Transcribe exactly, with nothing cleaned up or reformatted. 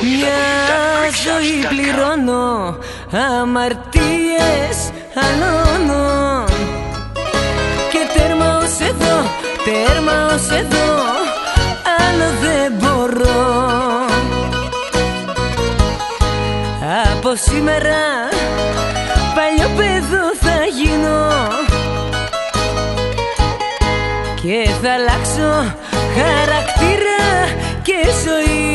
Μια ζωή πληρώνω, αμαρτίες αλώνω. Και τέρμα ως εδώ, τέρμα ως εδώ, άλλο δεν μπορώ. Από σήμερα παλιό παιδό θα γίνω και θα αλλάξω χαρακτήρα και ζωή.